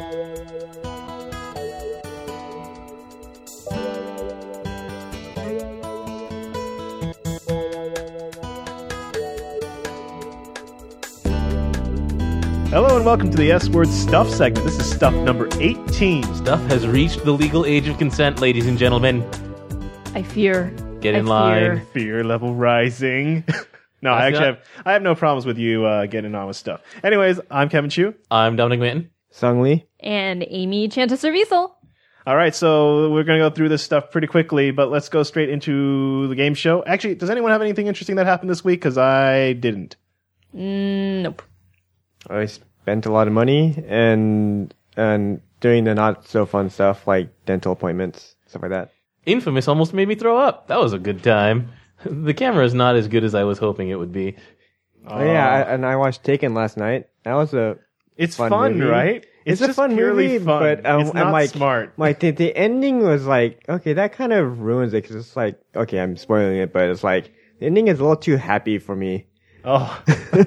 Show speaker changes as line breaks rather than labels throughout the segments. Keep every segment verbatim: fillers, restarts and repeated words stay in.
Hello and welcome to the S-Word Stuff segment. This is stuff number eighteen.
Stuff has reached the legal age of consent, ladies and gentlemen.
I fear.
Get in
I
line.
Fear.
Fear level rising. no, I
That's
actually
not-
have I have no problems with you uh, getting on with stuff. Anyways, I'm Kevin Chu.
I'm Dominic Minton.
Sung Lee.
And Amy Chantaserviso.
All right, so we're going to go through this stuff pretty quickly, but let's go straight into the game show. Actually, does anyone have anything interesting that happened this week? Because I didn't.
Mm, nope.
I spent a lot of money and and doing the not so fun stuff like dental appointments, stuff like that.
Infamous almost made me throw up. That was a good time. The camera is not as good as I was hoping it would be.
Oh, yeah, I, and I watched Taken last night. That was a
It's
fun,
fun,
movie.
right?
It's,
It's,
a
just
fun
purely
movie,
fun.
but um,
it's not
I'm like
smart.
Like the, the ending was like, okay, that kind of ruins it because it's like, okay, I'm spoiling it, but it's like the ending is a little too happy for me.
Oh,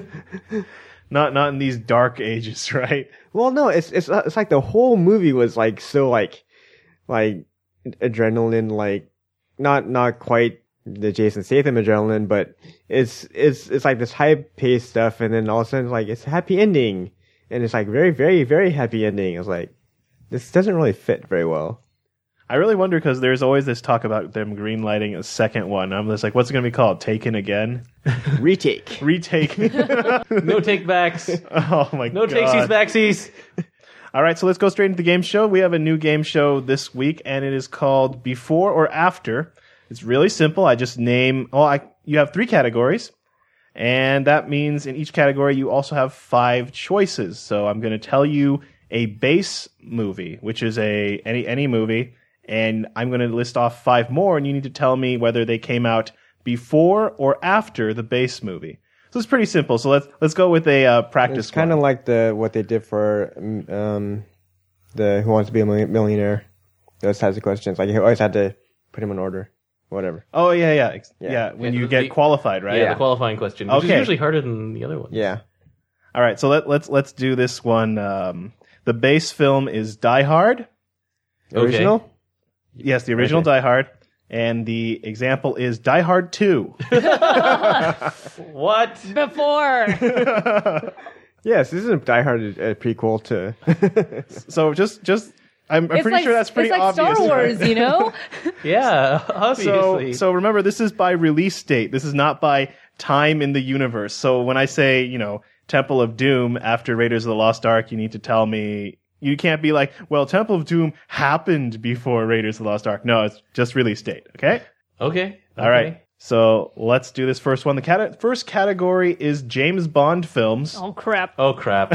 not not in these dark ages, right?
Well, no, it's it's it's like the whole movie was like so like like adrenaline, like not not quite the Jason Statham adrenaline, but it's it's it's like this high paced stuff, and then all of a sudden like it's a happy ending, and it's like very very very happy ending. It's like this doesn't really fit very well.
I really wonder because there's always this talk about them greenlighting a second one. I'm just like, what's it going to be called? Taken Again?
Retake.
Retake.
No take backs.
Oh my
No
god.
takesies backsies.
All right, so let's go straight into the game show. We have a new game show this week, and it is called Before or After. It's really simple. I just name. Oh, I, you have three categories, and that means in each category you also have five choices. So I'm going to tell you a base movie, which is a any any movie, and I'm going to list off five more, and you need to tell me whether they came out before or after the base movie. So it's pretty simple. So let's let's go with a uh, practice.
It's kind of
one.
like the what they did for um the Who Wants to Be a Million- Millionaire. Those types of questions. Like you always had to put them in order. Whatever.
Oh yeah, yeah, Ex- yeah.
Yeah.
When
Yeah,
you
the-
get
the-
qualified, right?
Yeah, the qualifying question, which
Okay.
is usually harder than the other ones.
Yeah.
All right, so let, let's let's do this one. Um, the base film is Die Hard.
Okay.
Original?
Yes, the original
Okay.
Die Hard, and the example is Die Hard Two.
What?
Before.
Yes, this isn't Die Hard a, a prequel to.
So just just I'm, I'm
it's
pretty
like,
sure that's pretty
it's like
obvious.
Star Wars,
right?
you know?
Yeah,
So
obviously.
so remember, this is by release date. This is not by time in the universe. So when I say, you know, Temple of Doom after Raiders of the Lost Ark, you need to tell me. You can't be like, well, Temple of Doom happened before Raiders of the Lost Ark. No, it's just release date. Okay.
okay.
All right. So let's do this first one. The cate- first category is James Bond films.
Oh, crap.
Oh, crap.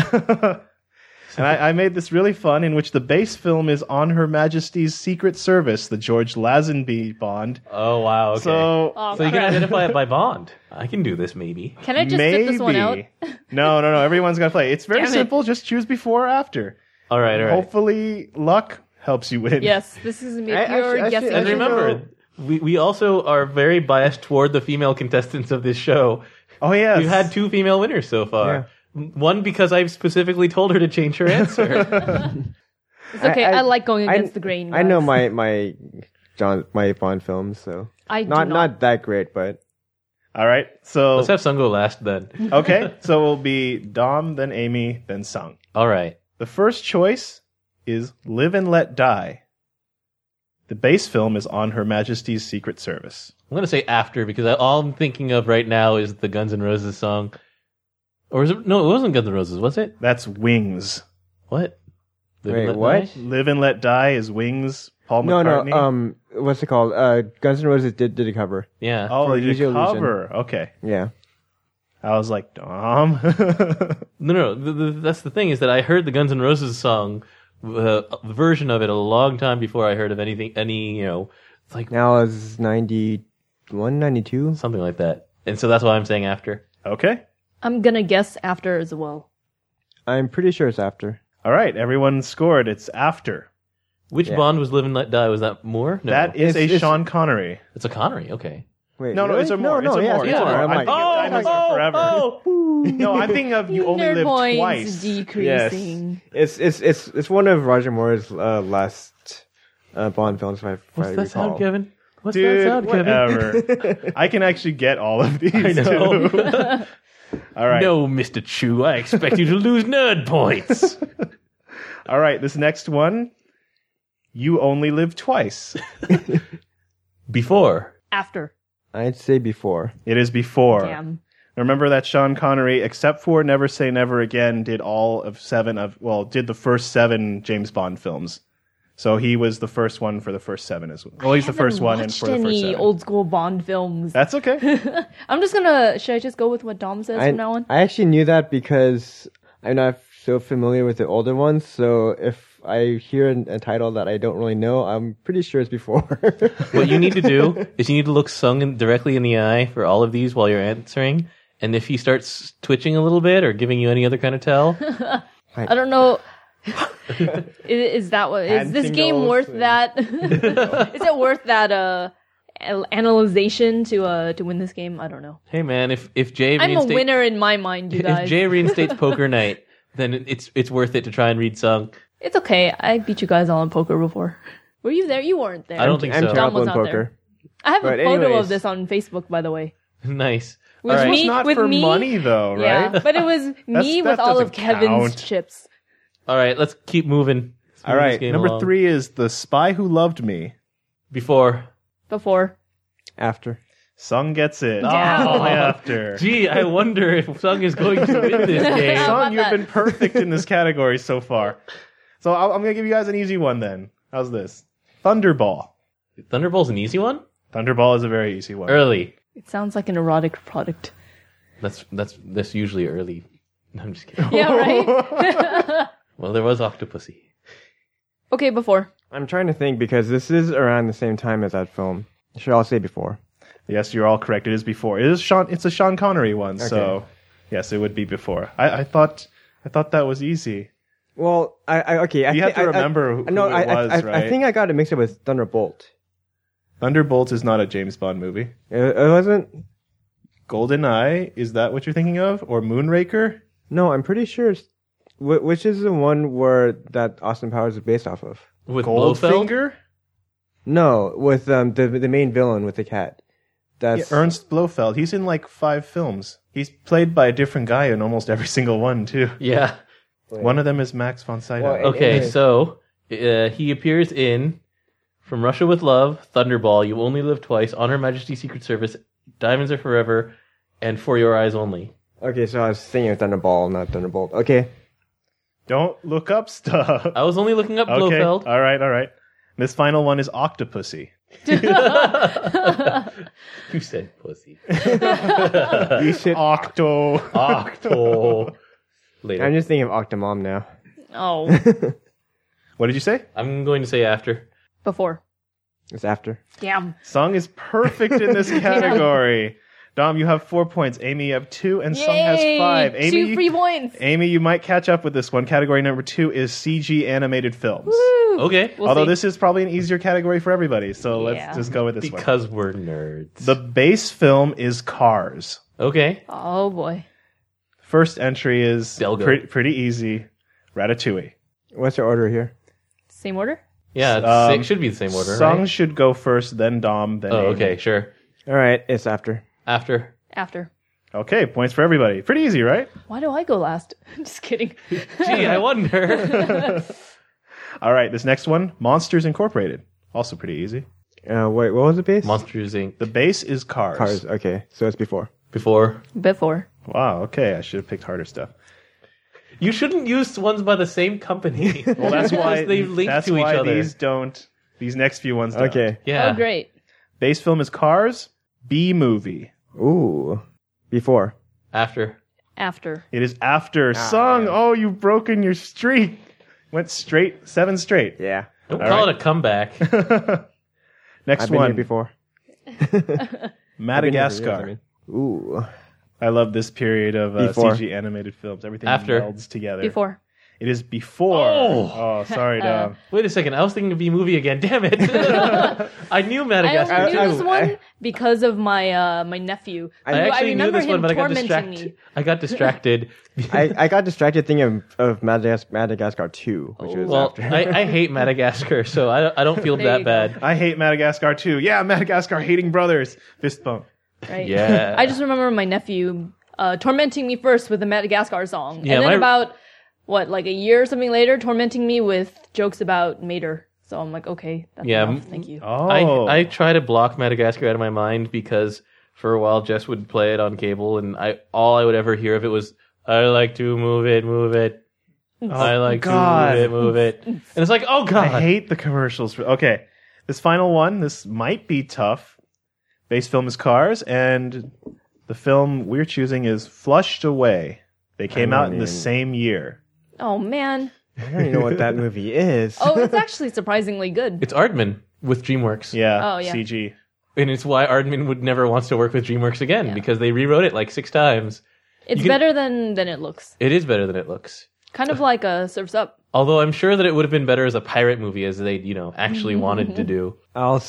And I, I made this really fun in which the base film is On Her Majesty's Secret Service, the George Lazenby Bond.
Oh, wow. Okay.
So
Oh,
So you can
crap.
identify it by Bond. I can do this, maybe.
Can I just
maybe.
sit this one out?
No, no, no. Everyone's got to play. It's very
Damn it.
simple. Just choose before or after.
All right, all right.
Hopefully luck helps you win.
Yes, this is going to be
I-
a pure
actually- actually-
guessing.
And
actually,
game.
remember, we, we also are very biased toward the female contestants of this show.
Oh, yes.
We've had two female winners so far. One because I've specifically told her to change her answer.
It's okay. I,
I-
like going
I-
against the grain.
I know
guys.
my my John my Bond films, so
I do
not
not.
not that great, but
All right. So,
Let's have Sung go last then.
okay. So it'll be Dom, then Amy, then Sung.
All right.
The first choice is Live and Let Die. The base film is On Her Majesty's Secret Service.
I'm going to say after because I, all I'm thinking of right now is the Guns N' Roses song. Or is it? No, it wasn't Guns N' Roses, was it?
That's Wings.
What? Live
Wait,
and Let
what?
Die?
Live and Let Die is Wings. Paul
no,
McCartney.
no. Um, what's it called? Uh, Guns N' Roses did did a cover.
Yeah.
oh,
for
they did
Use Your Illusion.
cover. Okay.
Yeah.
I was like, Dom.
No, no. The, the, that's the thing is that I heard the Guns N' Roses song, uh, the version of it, a long time before I heard of anything, any, you know, it's like
Now it's ninety-one, ninety-two.
something like that. And so that's why I'm saying after.
Okay.
I'm going to guess after as well.
I'm pretty sure it's after.
All right. Everyone scored. It's after.
Which
Yeah.
Bond was Live and Let Die? Was that more? No.
That is
It's-
a
it's-
Sean Connery.
It's a Connery. Okay.
Wait,
No, no,
really?
it's a more.
No,
it's
no,
a
yeah,
more.
it's
It's a
more.
more.
I'm
I
like,
think
oh,
Diamonds
oh,
Are Forever.
oh.
No, I'm thinking of You Only
Nerd
Live
points
Twice.
decreasing.
it's it's it's it's one of Roger Moore's uh, last uh, Bond films, if I, if
What's
I
that
recall.
sound, Kevin? What's that
Dude,
sound, Kevin?
whatever. I can actually get all of these.
I know.
Too. All right.
No, Mister Chu, I expect you to lose nerd points.
All right. This next one. You Only Live Twice.
Before.
After.
I'd say before.
It is before.
Damn.
Remember that Sean Connery, except for Never Say Never Again, did all of seven of, well, did the first seven James Bond films. So he was the first one for the first seven as well. Well, he's the first one and
Watched
for the first
any
seven.
old school Bond films?
That's okay.
I'm just gonna. Should I just go with what Dom says
I,
from now on?
I actually knew that because I'm not so familiar with the older ones. So if I hear a, a title that I don't really know, I'm pretty sure it's before.
What you need to do is you need to look Sung in, directly in the eye for all of these while you're answering. And if he starts twitching a little bit or giving you any other kind of tell,
I don't know. is, is that what is
Hand
this game
singles
worth
and-
that? Is it worth that uh an- analyzation to uh to win this game? I don't know.
hey man, if if Jay
I'm a
reinstate-
winner in my mind, you
if
guys.
Jay reinstates Poker Night, then it's it's worth it to try and read Sung.
It's okay. I beat you guys all in poker before. Were you there? You weren't there.
I don't think
I'm
so.
terrible
Dom
in
was not
poker.
I have a
But
photo
anyways.
of this on Facebook, by the way.
Nice.
With
All right.
me,
It's not
with
for
me,
money, though, right?
Yeah, but it was me
that
with all of
doesn't
Kevin's
count.
chips.
All right, let's keep moving. Let's
All
move this
right.
game
Number
along.
three is The Spy Who Loved Me.
Before.
Before.
After.
Sung gets it.
Damn.
Oh, after.
Gee, I wonder if Sung is going to win this game.
How
Sung,
about
you've
that?
been perfect in this category so far. So I'll, I'm going to give you guys an easy one then. How's this? Thunderball.
Thunderball's an easy one?
Thunderball is a very easy one.
Early.
It sounds like an erotic product.
That's that's that's usually early. No, I'm just kidding.
Yeah, right?
Well, there was Octopussy.
Okay, before.
I'm trying to think because this is around the same time as that film. Should I say before?
Yes, you're all correct. It is before. It is Sean. It's a Sean Connery one. So
Okay.
yes, it would be before. I, I thought I thought that was easy.
Well, I, I okay. I
You
thi-
have to
I- I-
remember who-
no,
who
I,
it was,
I, I,
right?
I think I got it mixed up with Thunderbolt.
Thunderbolt is not a James Bond movie.
It, it wasn't.
GoldenEye, is that what you're thinking of? Or Moonraker?
No, I'm pretty sure. It's, wh- which is the one where that Austin Powers is based off of?
With Blofeld?
Goldfinger?
No, with um the the main villain with the cat.
Yeah,
That's
Ernst Blofeld. He's in like five films. He's played by a different guy in almost every single one, too.
Yeah.
One of them is Max von Sydow.
Well,
Okay,
Anyway.
so uh, he appears in From Russia with Love, Thunderball, You Only Live Twice, On Her Majesty's Secret Service, Diamonds Are Forever, and For Your Eyes Only.
okay. So I was thinking of Thunderball, not Thunderbolt. Okay,
Don't look up stuff.
I was only looking up
Okay.
Blofeld.
All right, all right. This final one is Octopussy.
You said pussy.
you should.
Octo.
Octo. Later.
I'm just thinking of Octomom now.
Oh,
What did you say?
I'm going to say after.
before.
It's after.
Damn.
Song is perfect in this category. Dom, you have four points. Amy, you have two, and Song has
Yay!
five. Amy,
Two free points.
Amy, you might catch up with this one. Category number two is C G animated films.
Woo.
Okay.
We'll
Although
see.
this is probably an easier category for everybody, so
Yeah.
let's just go with this one.
Because we're nerds.
The base film is Cars.
Okay.
Oh boy.
First entry is
Delgo.
pretty, pretty easy. Ratatouille.
What's your order here?
Same order?
Yeah, it's,
Um,
it should be the same order,
Song
right?
should go first, then Dom, then
Oh,
Amy.
okay, sure.
All right, it's after.
After.
After.
Okay, points for everybody. Pretty easy, right?
Why do I go last? Just kidding.
Gee, I wonder.
All right, this next one, Monsters Incorporated. Also pretty easy.
Uh, wait, what was the base?
Monsters Incorporated.
The base is Cars.
Cars. Okay, so it's before.
Before.
Before.
Wow, okay, I should have picked harder stuff.
You shouldn't use ones by the same company.
Well, that's why
they link
that's
to each
why
other.
these don't. These next few ones don't.
Okay.
Yeah.
Oh, great.
Base film is Cars. B movie.
Ooh, before.
After.
After.
It is after Song.
yeah.
Oh, you've broken your streak. Went straight, seven straight.
Yeah,
Don't
All
call
right.
it a comeback.
Next
I've been
one,
here before. I've been here for
Madagascar.
years, I mean. Ooh,
I love this period of uh,
Before.
C G animated films. Everything
After.
melds together.
Before.
It is before.
Oh.
oh sorry, Dom.
Wait a second. I was thinking of B movie again. Damn it. I knew
I
Madagascar.
only knew
I-
this
I-
one
I-
because of my uh, my nephew.
I
who
actually knew
remember
this one,
him
but I got
tormenting
distracted.
me.
I got distracted.
I, I got distracted thinking of, of Madagas- Madagascar two, which was
well,
after.
I, I hate Madagascar, so I, I don't feel
There
that
you go.
bad.
I hate Madagascar too. Yeah, Madagascar hating brothers. Fist bump.
Right?
Yeah.
I just remember my nephew uh, tormenting me first with the Madagascar song,
Yeah,
and then
my-
about what, like a year or something later, tormenting me with jokes about Mater. So I'm like, okay, that's
Yeah,
enough.
m-
Thank you.
Oh.
I, I try to block Madagascar out of my mind because for a while Jess would play it on cable, and I all I would ever hear of it was, I like to move it, move it. I like
God.
to move it, move it. And it's like, oh God.
I hate the commercials. For, okay, this final one, this might be tough. Base film is Cars, and the film we're choosing is Flushed Away. They came
I
out in the
mean-
same year.
Oh man.
I don't even know what that movie is.
Oh, it's actually surprisingly good.
It's Aardman with DreamWorks.
Yeah,
Oh, yeah.
C G.
And it's why Aardman would never wants to work with DreamWorks again,
Yeah.
because they rewrote it like six times.
It's
you can-
better than than it looks.
It is better than it looks.
Kind of like a Surf's Up.
Although I'm sure that it would have been better as a pirate movie, as they, you know, actually wanted to do.
I'll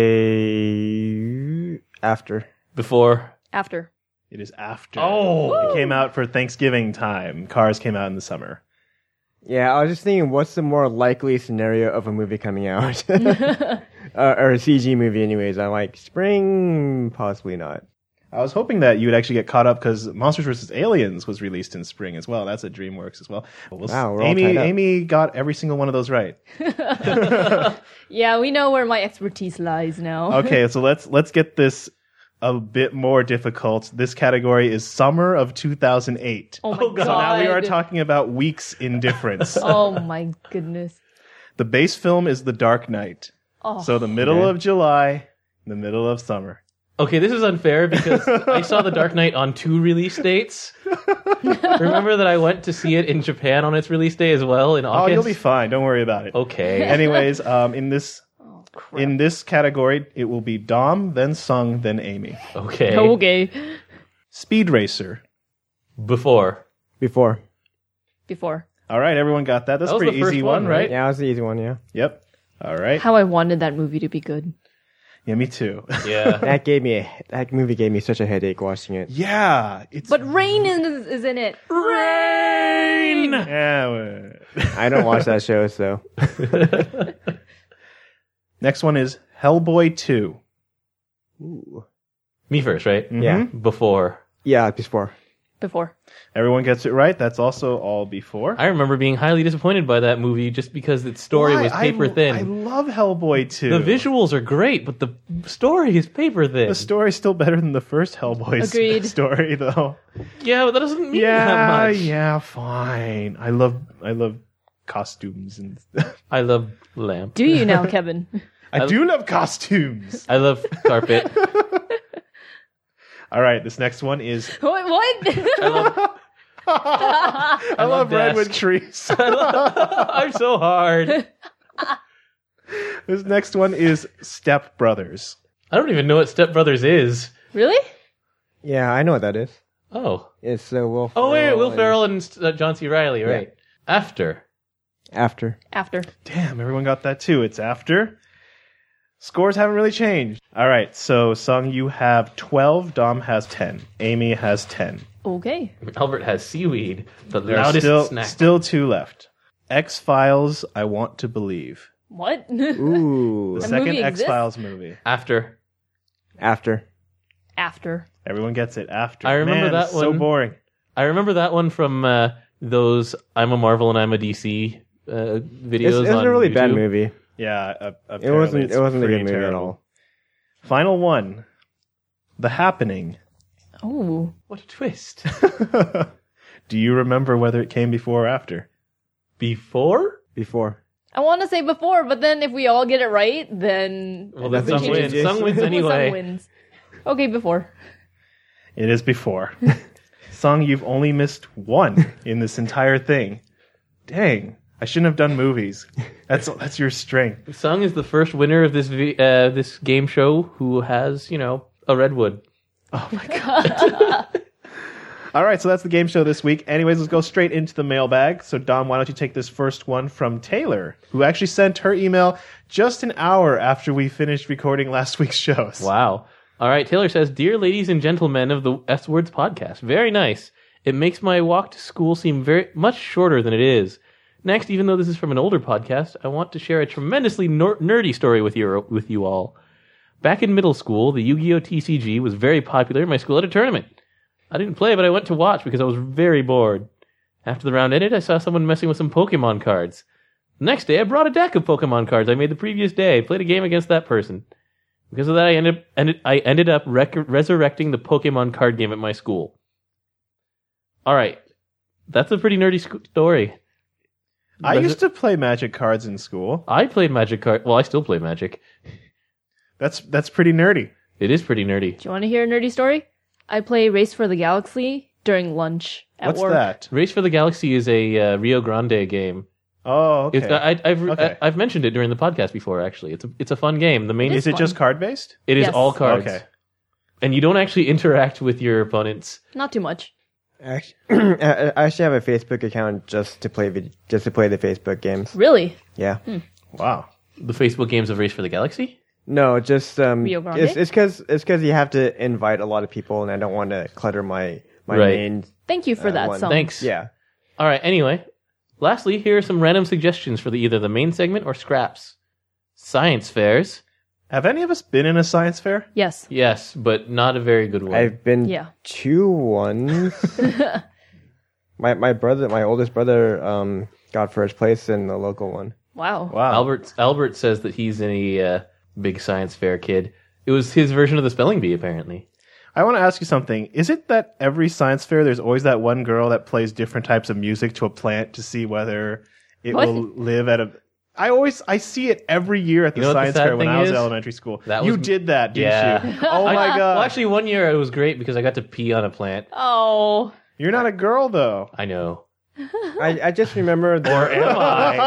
say after.
Before.
After.
It is after.
Oh!
It came out for Thanksgiving time. Cars came out in the summer.
Yeah, I was just thinking, what's the more likely scenario of a movie coming out? uh, or a C G movie, anyways. I'm like, spring, possibly not.
I was hoping that you would actually get caught up because Monsters versus. Aliens was released in spring as well. That's at DreamWorks as well. We'll
Wow, we're all
Amy,
tied up.
Amy got every single one of those right.
Yeah, we know where my expertise lies now.
Okay, so let's let's get this a bit more difficult. This category is summer of two thousand eight.
Oh my
Oh, God.
god.
So now we are talking about weeks in difference.
Oh my goodness.
The base film is The Dark Knight.
Oh.
So the middle
Okay.
of July, the middle of summer.
Okay, this is unfair because I saw The Dark Knight on two release dates. Remember that I went to see it in Japan on its release day as well in
Oh,
August?
you'll be fine. Don't worry about it.
Okay.
Anyways, um, in this
Oh, crap.
in this category, it will be Dom, then Sung, then Amy.
Okay.
Okay.
Speed Racer.
Before.
Before.
Before.
All right, everyone got that. That's
That
a
was
pretty
the first
easy
one,
one, right?
Yeah, that was the easy one, yeah.
Yep. All right.
How I wanted that movie to be good.
Yeah, me too.
Yeah.
That gave me a, that movie gave me such a headache watching it.
yeah, it's
But Rain is, is in it.
rain. Yeah. well.
I don't watch that show, so.
Next one is Hellboy two.
Ooh.
Me first, right?
Yeah.
Before.
Yeah, before.
Before.
Everyone gets it right. That's also all before.
I remember being highly disappointed by that movie just because its story
Why?
was paper
I,
thin.
I love Hellboy two.
The visuals are great, but the story is paper thin.
The story's still better than the first Hellboy s-
Agreed.
story, though.
Yeah, but that doesn't mean
Yeah,
that much.
yeah, fine. I love, I love costumes and.
I love lamp.
Do you now, Kevin?
I do love costumes.
I love carpet.
All right, this next one is.
what? What?
I love,
I, love,
love
redwood
desk.
trees.
I'm so hard.
This next one is Step Brothers.
I don't even know what Step Brothers is.
Really?
Yeah, I know what that is.
Oh.
It's uh, Will
Oh, wait, Will
and-
Ferrell and uh, John C. Reilly, right? After.
After.
After.
Damn, everyone got that too. It's after. Scores haven't really changed. All right, so Sung, you have twelve. Dom has ten. Amy has ten.
Okay.
Albert has seaweed, the
There are
loudest
still
snack.
still two left. X Files. I Want to Believe.
What?
Ooh.
The
That
second
movie
X Files movie.
After.
After.
After.
Everyone gets it after.
I remember
Man,
that
it's so
one.
boring.
I remember that one from uh, those I'm a Marvel and I'm a D C uh, videos.
It's, it's
on
a really bad
YouTube.
movie.
Yeah, uh,
It
apparently
wasn't.
it's
It wasn't a
pretty
good movie at
terrible.
all.
Final one. The Happening.
Oh.
What a twist.
Do you remember whether it came before or after?
Before?
Before.
I want to say before, but then if we all get it right, then
Well, then
Nothing
Sung wins.
changes.
Sung wins
Sung
anyway.
wins. Okay, before.
It is before. Sung, you've only missed one in this entire thing. Dang. I shouldn't have done movies. That's that's your strength.
Sung is the first winner of this vi- uh, this game show who has, you know, a redwood.
Oh my god. All right, so that's the game show this week. Anyways, let's go straight into the mailbag. So, Dom, why don't you take this first one from Taylor, who actually sent her email just an hour after we finished recording last week's shows.
Wow. All right, Taylor says, Dear ladies and gentlemen of the S Words podcast, very nice. It makes my walk to school seem very much shorter than it is. Next, even though this is from an older podcast, I want to share a tremendously ner- nerdy story with you, with you all. Back in middle school, the Yu-Gi-Oh! T C G was very popular in my school at a tournament. I didn't play, but I went to watch because I was very bored. After the round ended, I saw someone messing with some Pokemon cards. The next day, I brought a deck of Pokemon cards I made the previous day, played a game against that person. Because of that, I ended, ended, I ended up rec- resurrecting the Pokemon card game at my school. Alright, that's a pretty nerdy sc- story.
I
Resur-
used to play Magic cards in school.
I played Magic card. Well, I still play Magic.
That's that's pretty nerdy.
It is pretty nerdy.
Do you want to hear a nerdy story? I play Race for the Galaxy during lunch at
What's
work.
that?
Race for the Galaxy is a uh, Rio Grande game.
Oh, okay.
It's, I, I've
Okay.
I, I've mentioned it during the podcast before. Actually, it's a it's a fun game. The main
It
Is it
fun.
just card based?
it is
Yes.
all cards.
Okay.
And you don't actually interact with your opponents.
Not too much.
Actually, I I actually have a Facebook account just to play vid- just to play the Facebook games.
Really?
Yeah.
Wow.
The Facebook games of Race for the Galaxy.
No, just um,
Rio Grande?
it's it's because it's because you have to invite a lot of people, and I don't want to clutter my my
Right.
main.
Thank you for
Uh,
that,
one.
Song.
Thanks.
Yeah.
All right. Anyway, lastly, here are some random suggestions for the either the main segment or scraps. Science fairs.
Have any of us been in a science fair?
Yes.
Yes, but not a very good one.
I've been
Yeah.
to one. my my brother, my oldest brother, um, got first place in the local one.
Wow.
Wow.
Albert Albert says that he's a uh, big science fair kid. It was his version of the spelling bee, apparently.
I want to ask you something. Is it that every science fair there's always that one girl that plays different types of music to a plant to see whether it
What?
will live at a I always I see it every year at the
You know what the
science
sad
fair when
thing
I was
is?
in elementary school.
That
you
was-
did that, didn't
Yeah.
you? Oh
I-
my god.
Well, actually, one year it was great because I got to pee on a plant.
Oh.
You're not a girl though.
I know.
I, I just remember there,
Or am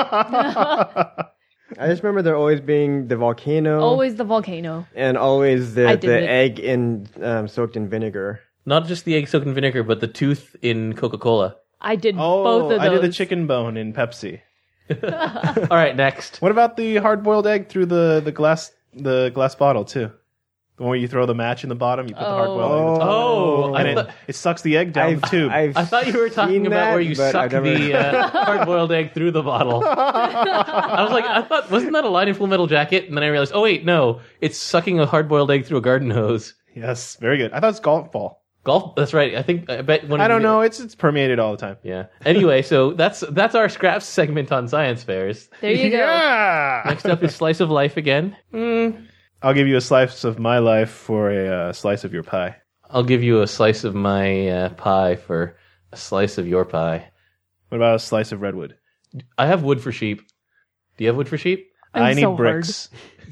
I?
I just remember there always being the volcano
Always the volcano.
and always the
I
the
did it.
egg in um, soaked in vinegar.
Not just the egg soaked in vinegar, but the tooth in Coca Cola.
I did
Oh,
both of those.
I did the chicken bone in Pepsi.
All right, next.
What about the hard boiled egg through the, the glass the glass bottle too? The one where you throw the match in the bottom, you put the hard boiled egg in the top.
Oh, I
And it,
thought,
it sucks the egg down the tube.
I've
I thought you were talking
seen
about
that,
where you
but
suck
I've never-
the uh, hard-boiled egg through the bottle. I was like, I thought, wasn't that a line in Full Metal Jacket? And then I realized, oh wait, no, it's sucking a hard-boiled egg through a garden hose.
Yes, very good. I thought it's golf ball.
Golf. That's right. I think. I bet. One of
I don't
you-
know. It's it's permeated all the time.
Yeah. Anyway, so that's that's our scraps segment on science fairs.
There you go.
Yeah.
Next up is slice of life again.
I'll give you a slice of my life for a uh, slice of your pie.
I'll give you a slice of my uh, pie for a slice of your pie.
What about a slice of redwood?
I have wood for sheep. Do you have wood for sheep?
I'm
I need
so
bricks.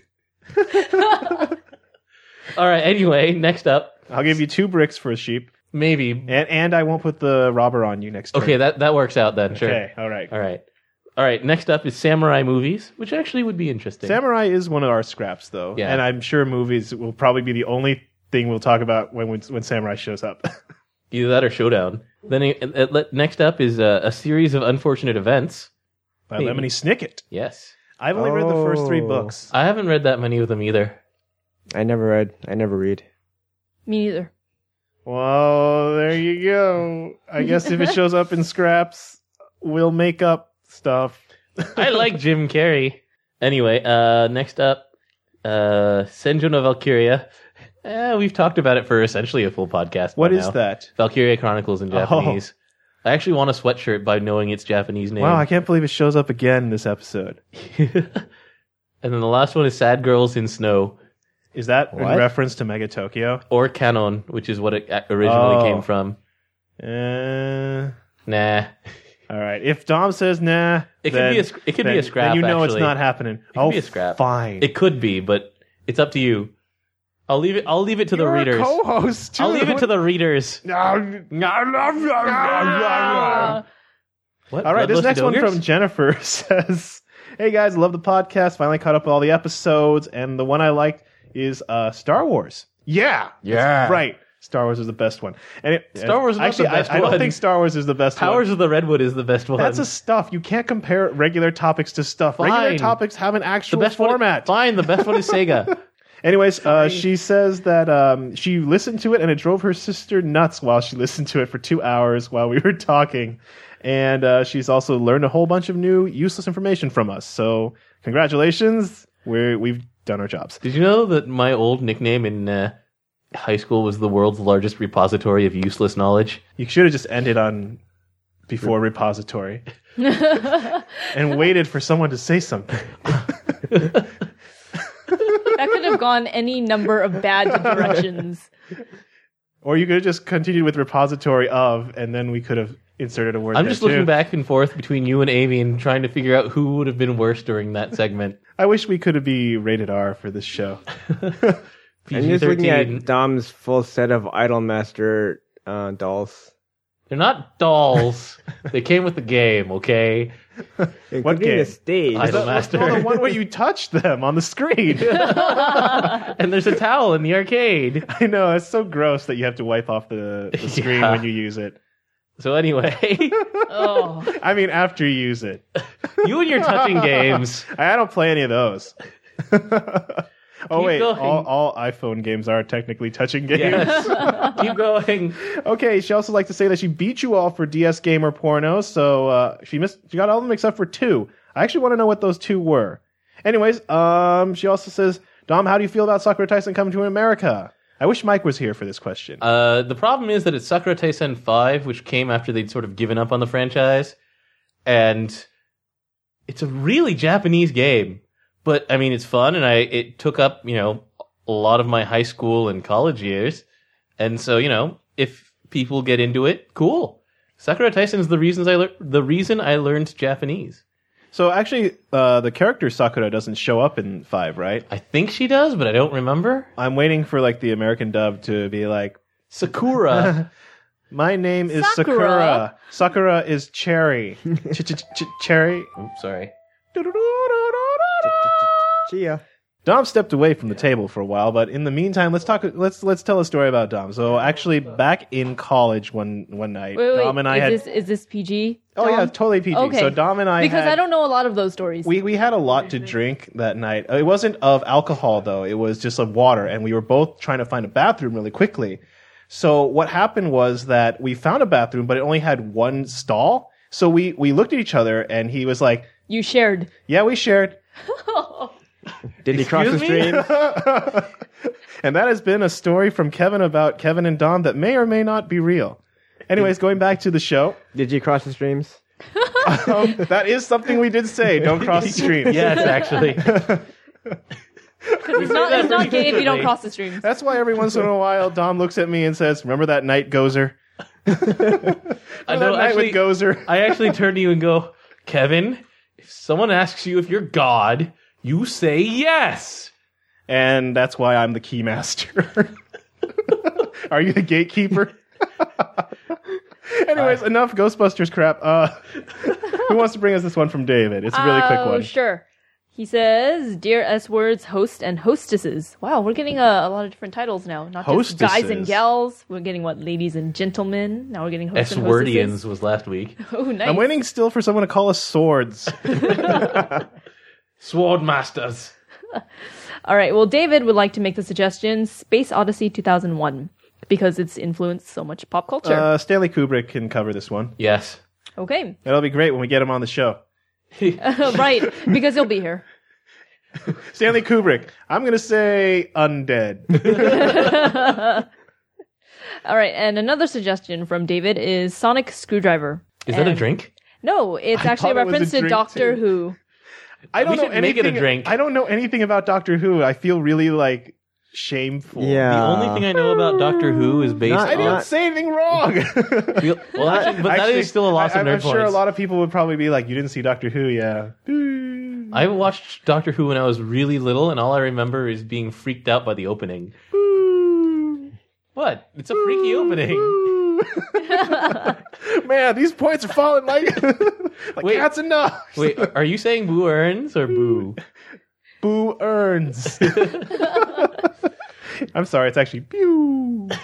All right. Anyway, next up,
I'll give you two bricks for a sheep,
maybe.
and and I won't put the robber on you next.
Okay,
turn.
that that works out then. Sure.
Okay. All right.
All right. All right. Next up is samurai movies, which actually would be interesting.
Samurai is one of our scraps, though,
Yeah.
and I'm sure movies will probably be the only thing we'll talk about when when, when Samurai shows up.
Either that or Showdown. Then it, it- it- next up is uh, a series of unfortunate events.
By
Maybe.
Lemony Snicket.
Yes.
I've only read the first three
Oh.
books.
I haven't read that many of them either.
I never read. I never read.
Me neither.
Well, there you go. I guess if it shows up in scraps, we'll make up stuff.
I like Jim Carrey. Anyway, uh, next up, uh, Senjo no Valkyria. Eh, we've talked about it for essentially a full podcast.
What
by
is
now.
that?
Valkyria Chronicles in
Oh.
Japanese. I actually want a sweatshirt by knowing its Japanese name.
Wow, I can't believe it shows up again in this episode.
And then the last one is Sad Girls in Snow,
Is that in
What?
reference to Mega Tokyo?
or Canon, which is what it a- originally
Oh.
came from.
Uh,
Nah.
all right. If Dom says nah,
It could
then,
be a sc- it could be
then-
a scrap,
Then you know
actually.
it's not happening.
It could
oh,
be a scrap.
Fine.
It could be, but it's up to you. I'll leave it. I'll leave it to the
You're a
readers.
co-host. Too.
I'll leave it to the readers.
No.
Ah.
What?
All right, this
Bloodlust
next one
Ogres?
from Jennifer says, "Hey guys, love the podcast. Finally caught up with all the episodes, and the one I liked is uh, Star Wars. Yeah,
Yeah.
right. Star Wars is the best one. And it,
Star Wars is not
actually,
the best
I, I don't
one.
think Star Wars is the best
Powers
one.
of the Redwood is the best one.
That's a stuff. You can't compare regular topics to stuff. Regular
Fine.
topics have an
the
actual
best
format.
One, fine, the best one is Sega.
Anyways, uh, she says that um, she listened to it and it drove her sister nuts while she listened to it for two hours while we were talking. And uh, she's also learned a whole bunch of new useless information from us. So congratulations. We're, we've done our jobs.
Did you know that my old nickname in uh, high school was the world's largest repository of useless knowledge?
You should have just ended on before repository and waited for someone to say something.
That could have gone any number of bad directions.
Or you could have just continued with repository of, and then we could have inserted a word
I'm
there
just looking
too.
back and forth between you and Amy and trying to figure out who would have been worse during that segment.
I wish we could be rated R for this show.
I'm just looking at Dom's full set of Idolmaster uh, dolls.
They're not dolls. They came with the game, okay?
Including
game?
the stage.
I don't-
That's
Idolmaster.
the one where you touch them on the screen.
And there's a towel in the arcade.
I know, it's so gross that you have to wipe off the, the screen
Yeah.
when you use it.
So anyway,
Oh,
I mean, after you use it.
you and your touching games.
I don't play any of those. Oh,
Keep
wait,
going.
all, all iPhone games are technically touching games.
Yes. Keep going.
Okay, she also likes to say that she beat you all for D S Gamer Porno, so uh, she missed. She got all of them except for two. I actually want to know what those two were. Anyways, um, she also says, Dom, how do you feel about Sakura Tyson coming to America? I wish Mike was here for this question.
Uh, the problem is that it's Sakura Taisen five, which came after they'd sort of given up on the franchise. And it's a really Japanese game. But, I mean, it's fun, and I it took up, you know, a lot of my high school and college years. And so, you know, if people get into it, cool. Sakura Taisen is the reasons I lear- the reason I learned Japanese.
So actually, uh, the character Sakura doesn't show up in five, right?
I think she does, but I don't remember.
I'm waiting for like the American dub to be like,
Sakura.
my name is
Sakura.
Sakura. Sakura is Cherry. Ch- ch- ch- Cherry.
Oops, sorry.
Chia.
Dom stepped away from the table for a while, but in the meantime, let's talk. Let's let's tell a story about Dom. So actually, back in college one one night,
wait, wait.
Dom and I
is
had.
this is this P G?
oh yeah,
Dom?
totally P G.
Okay.
So Dom and I
because
had,
I don't know a lot of those stories.
We we had a lot to drink that night. It wasn't of alcohol though. It was just of water, and we were both trying to find a bathroom really quickly. So what happened was that we found a bathroom, but it only had one stall. So we we looked at each other, and he was like,
You shared.
"Yeah, we shared."
Did he cross the
Excuse me?
stream?
And that has been a story from Kevin about Kevin and Dom that may or may not be real. Anyways, going back to the show,
Did you cross the streams?
um, that is something we did say. Don't cross the stream.
Yes, actually.
It's not,
that
it's not
pretty
gay if you don't
frequently.
cross the streams.
That's why every once in a while Dom looks at me and says, "Remember that night, Gozer?
I
Remember
know,
that night
actually,
with Gozer?"
I actually turn to you and go, Kevin, if someone asks you if you're God, you say yes.
And that's why I'm the keymaster. Are you the gatekeeper? Anyways,
Uh,
enough Ghostbusters crap. Uh, who wants to bring us this one from David? It's a really quick
Oh,
one.
Sure. He says, "Dear S Words host and hostesses." Wow, we're getting a, a lot of different titles now. Not just guys and
Hostesses.
gals. We're getting what, ladies and gentlemen. Now we're getting hosts and
S-wordians
hostesses.
was last week.
Oh, nice.
I'm waiting still for someone to call us swords.
Sword Masters.
All right. Well, David would like to make the suggestion Space Odyssey two thousand one because it's influenced so much pop culture.
Uh, Stanley Kubrick can cover this one.
Yes.
Okay.
That'll be great when we get him on the show.
Right. Because he'll be here.
Stanley Kubrick. I'm going to say undead.
All right. And another suggestion from David is Sonic Screwdriver.
Is that a
And-
drink?
No, it's
I
actually a
thought it was
reference
a
to
drink,
Doctor
too.
Who.
I don't
We
know
should make it a
anything.
drink.
I don't know anything about Doctor Who. I feel really like shameful.
Yeah.
The only thing I know about Doctor Who is based
Not-
I didn't
on...
not-
say anything wrong.
Well, actually, but that
Actually,
is still a loss
I,
of
I'm
nerd
sure a
points.
lot of people would probably be like, "You didn't see Doctor Who, yeah."
I watched Doctor Who when I was really little, and all I remember is being freaked out by the opening. What? It's a freaky opening.
Man, these points are falling like like
Wait.
cats and dogs.
Wait, are you saying boo earns or boo?
Boo earns. I'm sorry, it's actually pew.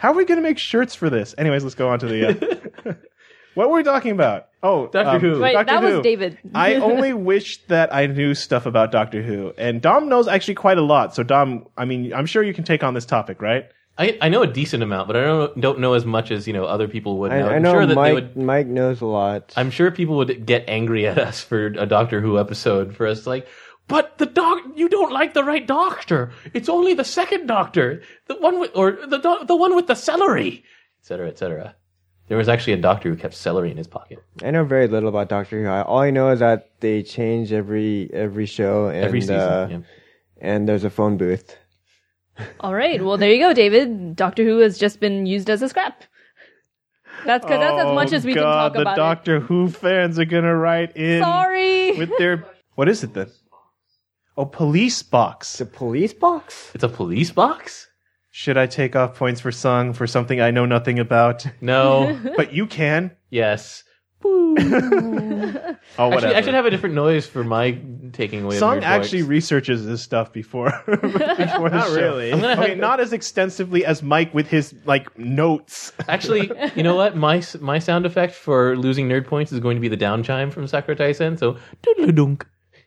How are we going to make shirts for this? Anyways, let's go on to the. Uh, what were we talking about? Oh,
Doctor Who.
Wait,
Doctor
that
Who.
was David.
I only wish that I knew stuff about Doctor Who, and Dom knows actually quite a lot. So, Dom, I mean, I'm sure you can take on this topic, right?
I, I know a decent amount, but I don't don't know as much as you know other people would know.
I, I
I'm
know
sure that
Mike.
they would.
Mike knows a lot.
I'm sure people would get angry at us for a Doctor Who episode for us like, but the doc, you don't like the right Doctor. It's only the second Doctor, the one with, or the do- the one with the celery, et cetera, et cetera. There was actually a Doctor who kept celery in his pocket.
I know very little about Doctor Who. I- All I know is that they change every every show and
Every season,
uh,
yeah.
and there's a phone booth.
All right. Well, there you go, David. Doctor Who has just been used as a scrap. That's because that's as much as we
Oh, God,
can talk
the
about
Doctor Who fans are going to write
it.
in
Sorry.
with their. What is it then? Oh, police box.
It's a police box?
It's a police box?
Should I take off points for song for something I know nothing about?
No.
But you can.
Yes.
Oh, whatever.
Actually, I should have a different noise for my taking away.
Song
of nerd
actually
points.
researches this stuff before. before the
Not
show.
really.
I'm gonna
I
have-
mean, not as extensively as Mike with his like notes.
Actually, you know what? My my sound effect for losing nerd points is going to be the down chime from Sakura Taisen. So, doodle-dunk.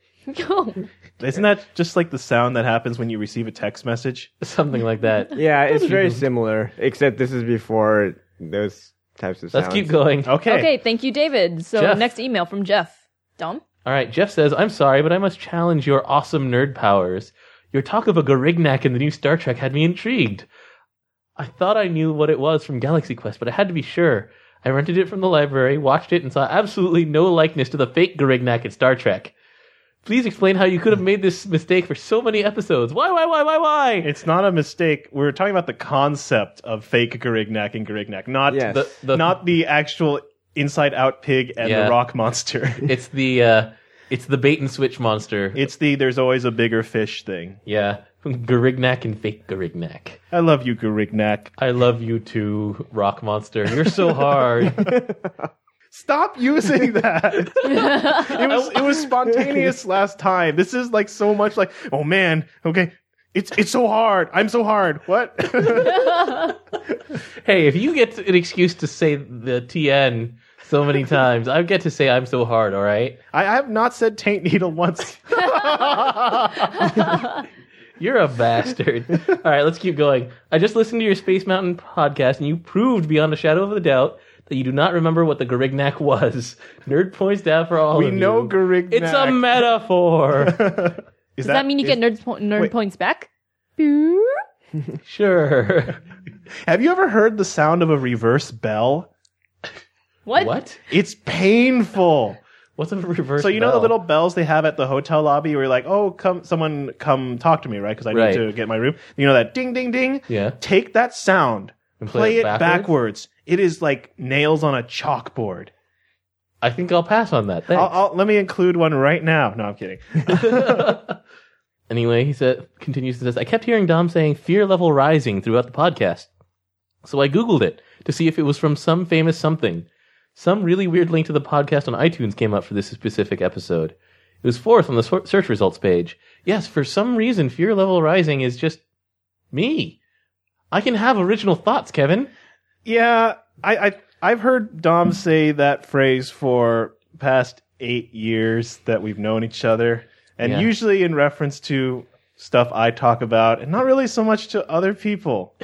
Isn't that just like the sound that happens when you receive a text message?
Something like that.
Yeah, it's very similar, except this is before those types of sounds.
Let's keep going.
Okay.
Okay, thank you, David. So
Jeff.
next email from Jeff. Dom?
All right, Jeff says, I'm sorry, but I must challenge your awesome nerd powers. Your talk of a Garignac in the new Star Trek had me intrigued. I thought I knew what it was from Galaxy Quest, but I had to be sure. I rented it from the library, watched it, and saw absolutely no likeness to the fake Garignac in Star Trek. Please explain how you could have made this mistake for so many episodes. Why, why, why, why, why?
It's not a mistake. We're talking about the concept of fake Garignac and Garignac, not
Yes.
The- the-
not the actual inside-out pig and
Yeah.
the rock monster.
It's the uh, it's the bait and switch monster.
It's the there's always a bigger fish thing.
Yeah, Garignac and fake Garignac.
I love you, Garignac.
I love you too, rock monster. You're so hard.
Stop using that. it was it was spontaneous last time. This is like so much like, oh man, okay. It's it's so hard. I'm so hard. What?
Hey, if you get an excuse to say the T N so many times, I get to say I'm so hard, all right?
I, I have not said taint needle once.
You're a bastard. All right, let's keep going. I just listened to your Space Mountain podcast, and you proved beyond a shadow of a doubt that you do not remember what the Garignac was. Nerd points down for all
We
of you.
know Garignac.
It's a metaphor.
Is
Does that, mean you
is-
get nerd, po- nerd
wait.
points back?
Sure.
Have you ever heard the sound of a reverse bell?
What?
What?
It's painful.
What's a reverse
So you know the
bell?
little bells they have at the hotel lobby where you're like, oh, come, someone come talk to me, right? Because I need
Right.
to get my room. You know that ding, ding, ding?
Yeah.
Take that sound,
And
play, it
backwards?
backwards. It is like nails on a chalkboard.
I think I'll pass on that. Thanks.
I'll, I'll, let me include one right now. No, I'm kidding.
Anyway, he said, continues to this. I kept hearing Dom saying fear level rising throughout the podcast. So I Googled it to see if it was from some famous something. Some really weird link to the podcast on iTunes came up for this specific episode. It was fourth on the sor- search results page. Yes, for some reason, fear level rising is just me. I can have original thoughts, Kevin.
Yeah, I, I, I've heard Dom say that phrase for past eight years that we've known each other. And
Yeah.
usually in reference to stuff I talk about and not really so much to other people.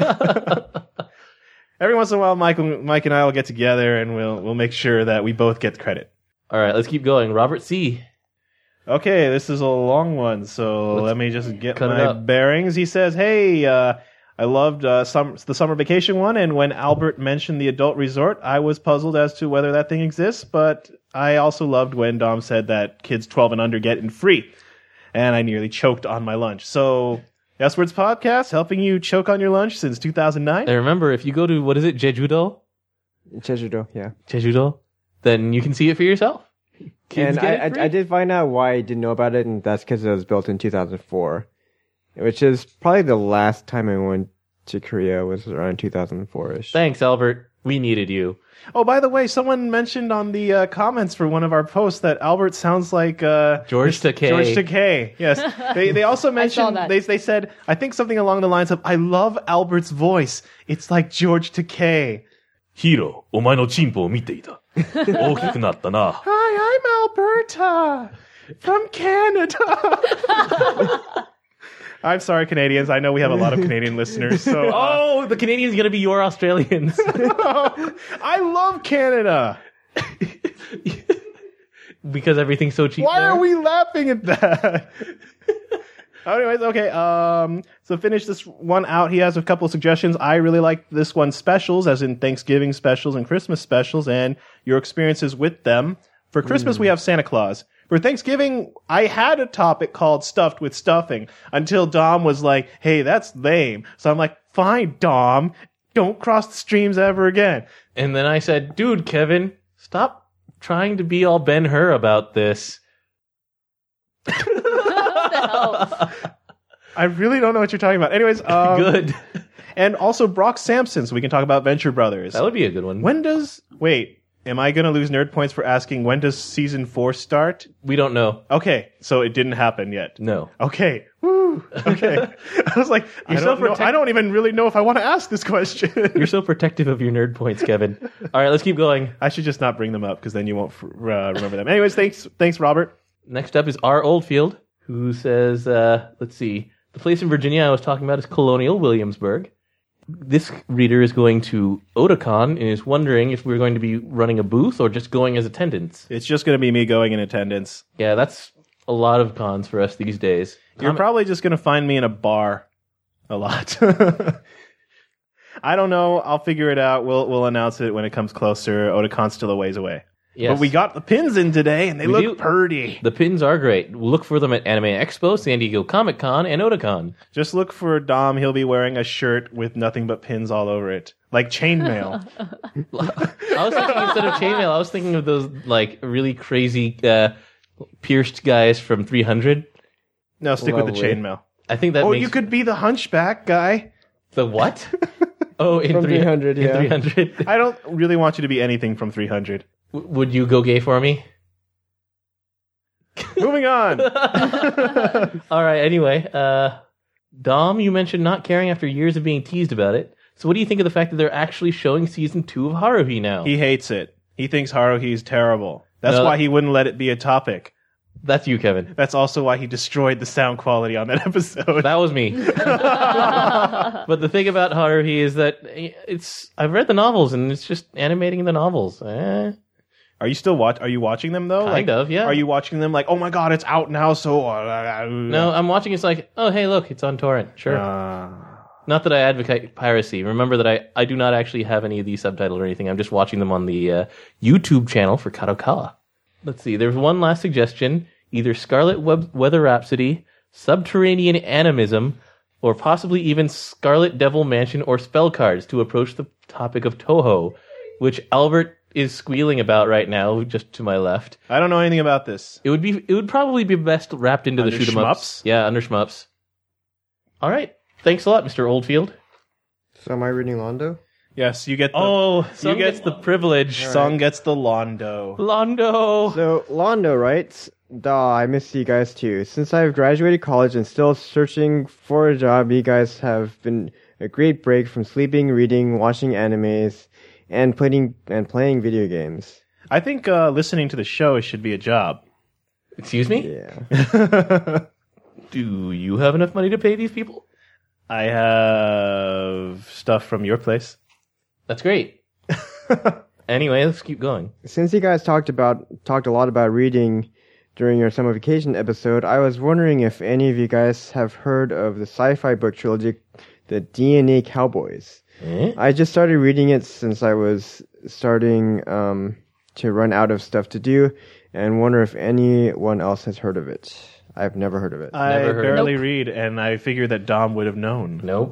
Every once in a while, Mike, Mike and I will get together and we'll we'll make sure that we both get credit.
All right, let's keep going. Robert C.
Okay, this is a long one, so
Let's
let me just get
cut it
my
up.
bearings. He says, hey, uh, I loved uh, some, the summer vacation one, and when Albert mentioned the adult resort, I was puzzled as to whether that thing exists, but I also loved when Dom said that kids twelve and under get in free, and I nearly choked on my lunch. So, S Words Podcast, helping you choke on your lunch since two thousand nine.
And remember, if you go to, what is it, Jeju-do?
Jeju-do, yeah.
Jeju-do? Then you can see it for yourself. Kids
and
get
I,
it
I,
free.
I did find out why I didn't know about it, and that's because it was built in two thousand four, which is probably the last time I went to Korea was around two thousand four-ish.
Thanks, Albert. We needed you.
Oh, by the way, someone mentioned on the uh, comments for one of our posts that Albert sounds like uh,
George Takei.
George Takei. Yes. They they also mentioned
that.
they they said I think something along the lines of I love Albert's voice. It's like George Takei.
ヒーロー、お前のチンポを見ていた。大きくなったな。
Hi, I'm Alberta from Canada. I'm sorry, Canadians. I know we have a lot of Canadian listeners. So, uh,
Oh, the Canadians going to be your Australians.
I love Canada.
Because everything's so cheap
Why
there.
are we laughing at that? Anyways, okay. Um, so finish this one out. He has a couple of suggestions. I really like this one's specials, as in Thanksgiving specials and Christmas specials, and your experiences with them. For Christmas, we have Santa Claus. For Thanksgiving, I had a topic called Stuffed with Stuffing until Dom was like, hey, that's lame. So I'm like, fine, Dom. Don't cross the streams ever again.
And then I said, dude, Kevin, stop trying to be all Ben-Hur about this.
I really don't know what you're talking about. Anyways, um,
Good.
And also Brock Sampson, so we can talk about Venture Brothers.
That would be a good one.
When does... Wait, am I going to lose nerd points for asking when does season four start?
We don't know.
Okay, so it didn't happen yet.
No.
Okay. Woo. Okay. I was like, I
You're so
don't, know,
protect-
I don't even really know if I want to ask this question.
You're so protective of your nerd points, Kevin. All right, let's keep going.
I should just not bring them up because then you won't uh, remember them. Anyways, thanks, thanks, Robert.
Next up is R. Oldfield, who says, uh, let's see, the place in Virginia I was talking about is Colonial Williamsburg. This reader is going to Otakon and is wondering if we're going to be running a booth or just going as attendants.
It's just going to be me going in attendance.
Yeah, that's a lot of cons for us these days.
You're
Com-
probably just going to find me in a bar a lot. I don't know. I'll figure it out. We'll we'll announce it when it comes closer. Otakon's still a ways away.
Yes.
But we got the pins in today, and they
We
look
do.
pretty.
The pins are great. Look for them at Anime Expo, San Diego Comic Con, and Otakon.
Just look for Dom. He'll be wearing a shirt with nothing but pins all over it, like chainmail.
I was thinking instead of chainmail, I was thinking of those like really crazy uh, pierced guys from three hundred.
No, stick with the
Lovely.
chainmail.
I think that
Oh,
makes
you could be the hunchback guy.
the what? Oh, in
From
three
three hundred,
in
yeah.
three hundred.
I don't really want you to be anything from three hundred.
W- Would you go gay for me?
Moving on.
All right. Anyway, uh, Dom, you mentioned not caring after years of being teased about it. So, what do you think of the fact that they're actually showing season two of Haruhi now?
He hates it. He thinks Haruhi's terrible. That's
No,
why
that-
he wouldn't let it be a topic.
That's you, Kevin.
That's also why he destroyed the sound quality on that episode.
That was me. But the thing about Haruhi is that it's I've read the novels and it's just animating the novels. Eh,
Are you still watch? Are you watching them though?
kind
like,
of, yeah.
Are you watching them like, oh my god, it's out now? So uh,
No, I'm watching. It's like, oh hey, look, it's on torrent. Sure.
Uh,
Not that I advocate piracy. Remember that I, I do not actually have any of these subtitles or anything. I'm just watching them on the uh, YouTube channel for Kadokawa. Let's see. There's one last suggestion. Either Scarlet Web- Weather Rhapsody, Subterranean Animism, or possibly even Scarlet Devil Mansion or Spell Cards to approach the topic of Toho, which Albert is squealing about right now, just to my left.
I don't know anything about this.
It would be it would probably be best wrapped into
Under
the shoot 'em ups.
shmups?
Yeah, under shmups. All right. Thanks a lot, Mister Oldfield.
So am I reading Londo?
Yes, you get the
Oh, Sung
get-
gets the privilege.
song gets the Londo.
Londo.
So Londo writes, "Duh, I miss you guys too. Since I've graduated college and still searching for a job, you guys have been a great break from sleeping, reading, watching animes, and playing and playing video games."
I think uh, listening to the show should be a job.
Excuse me?
Yeah.
Do you have enough money to pay these people?
I have stuff from your place.
That's great. Anyway, let's keep going.
Since you guys talked about talked a lot about reading during your summer vacation episode, I was wondering if any of you guys have heard of the sci-fi book trilogy, The D N A Cowboys.
Eh?
I just started reading it since I was starting um, to run out of stuff to do, and wonder if anyone else has heard of it. I've never heard of it.
I
Never heard of
barely
Nope.
read, and I figured that Dom would have known.
Nope.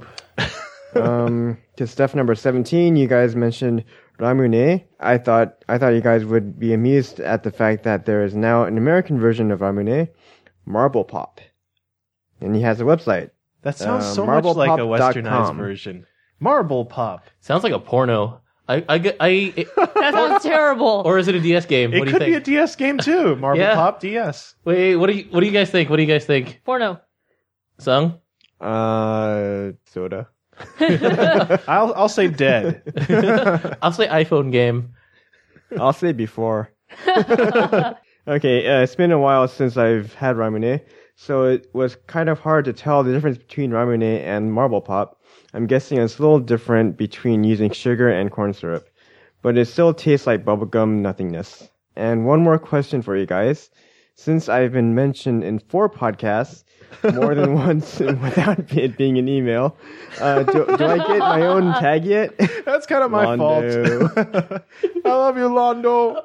um, to stuff number seventeen, you guys mentioned Ramune. I thought I thought you guys would be amused at the fact that there is now an American version of Ramune, Marble Pop, and he has a website.
That sounds
Uh,
so much like a
marble pop dot
westernized
com.
version. Marble Pop.
Sounds like a porno. I, I, get- I, it-
That sounds terrible.
or is it a D S game?
It
What do
could
you
be a
think?
D S game too. Marble
Yeah.
Pop D S.
Wait, what do you, what do you guys think? What do you guys think?
Porno.
Sung?
Uh, soda.
I'll I'll say dead.
I'll say iPhone game.
I'll say before. Okay, uh, it's been a while since I've had Ramune, so it was kind of hard to tell the difference between Ramune and Marble Pop. I'm guessing it's a little different between using sugar and corn syrup, but it still tastes like bubblegum nothingness. And one more question for you guys. Since I've been mentioned in four podcasts, more than once without it being an email, uh, do, do I get my own tag yet?
That's kind of my
Londo.
fault. I love you, Londo.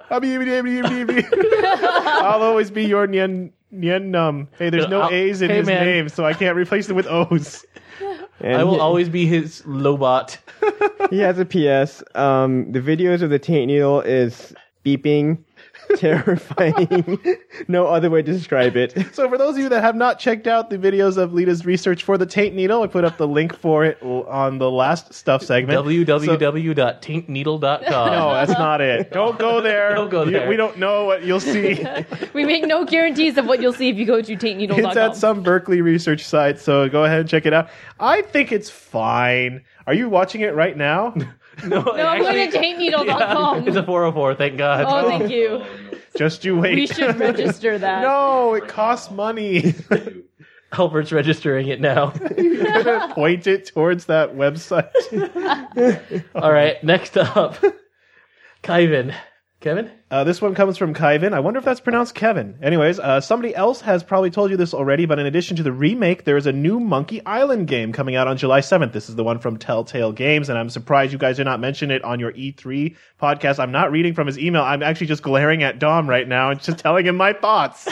I'll always be your Nyan Nyan Num. Hey, there's no
I'll-
A's in
hey,
his
man.
name, so I can't replace it with O's.
And
I will
he-
always be his Lobot.
He has a P S. Um, the videos of the taint needle is beeping, terrifying. No other way to describe it.
So for those of you that have not checked out the videos of Lita's research for the taint needle, I put up the link for it on the last stuff segment.
w w w dot taint needle dot com.
No, that's not it. Don't go there.
Don't go
You-
there.
we don't know what you'll see.
We make no guarantees of what you'll see if you go to taint needle dot com.
It's at some Berkeley research site, so go ahead and check it out. I think it's fine. Are you watching it right now?
No,
No, I'm going to taint needle dot com.
It's a four oh four, thank God.
Oh, thank you.
Just you wait.
We should register that.
No, it costs money.
Albert's registering it now.
You're gonna point it towards that website.
All right, next up, Kyvan. Kevin?
Uh, this one comes from Kyvan. I wonder if that's pronounced Kevin. Anyways, uh, somebody else has probably told you this already, but in addition to the remake, there is a new Monkey Island game coming out on July seventh. This is the one from Telltale Games, and I'm surprised you guys did not mention it on your E three podcast. I'm not reading from his email. I'm actually just glaring at Dom right now and just telling him my thoughts.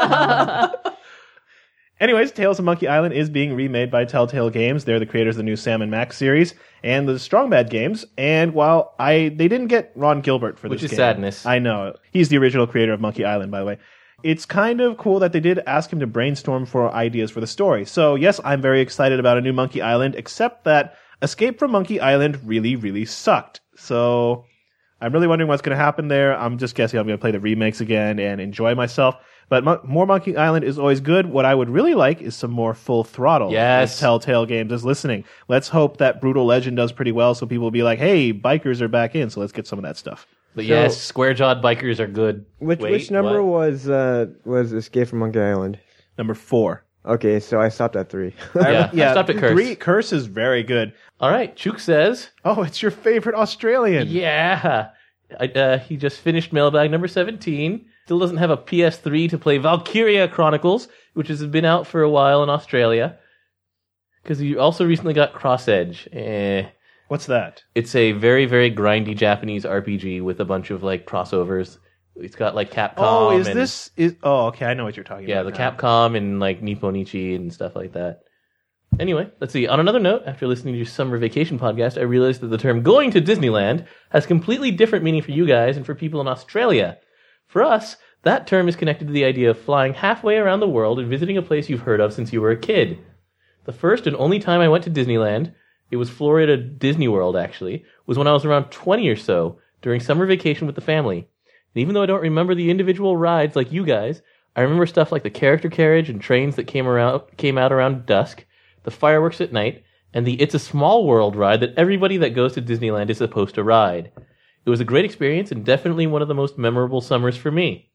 Anyways, Tales of Monkey Island is being remade by Telltale Games. They're the creators of the new Sam and Max series and the Strong Bad games. And while I they didn't get Ron Gilbert for
Which
this
is
game,
sadness.
I know. He's the original creator of Monkey Island, by the way. It's kind of cool that they did ask him to brainstorm for ideas for the story. So, yes, I'm very excited about a new Monkey Island, except that Escape from Monkey Island really, really sucked. So, I'm really wondering what's going to happen there. I'm just guessing I'm going to play the remakes again and enjoy myself. But Mon- more Monkey Island is always good. What I would really like is some more Full Throttle.
Yes.
If Telltale Games is listening. Let's hope that Brutal Legend does pretty well so people will be like, hey, bikers are back in, so let's get some of that stuff.
But yes, square-jawed bikers are good.
Which
Wait,
which number
what?
was uh was Escape from Monkey Island?
Number four.
Okay, so I stopped at three.
Yeah, I stopped at Curse.
Three, Curse is very good.
All right, Chook says,
Oh, it's your favorite Australian.
yeah. I, uh, he just finished mailbag number seventeen. Still doesn't have a P S three to play Valkyria Chronicles, which has been out for a while in Australia. Because you also recently got Cross Edge. Eh.
What's that?
It's a very, very grindy Japanese R P G with a bunch of like crossovers. It's got like Capcom.
Oh, is
and,
this is? Oh, okay. I know what you're talking
Yeah,
about.
the
now.
Capcom and like Nipponichi and stuff like that. Anyway, let's see. On another note, after listening to your summer vacation podcast, I realized that the term going to Disneyland has completely different meaning for you guys and for people in Australia. For us, that term is connected to the idea of flying halfway around the world and visiting a place you've heard of since you were a kid. The first and only time I went to Disneyland, it was Florida Disney World actually, was when I was around twenty or so, during summer vacation with the family. And even though I don't remember the individual rides like you guys, I remember stuff like the character carriage and trains that came around came out around dusk, the fireworks at night, and the It's a Small World ride that everybody that goes to Disneyland is supposed to ride. It was a great experience and definitely one of the most memorable summers for me.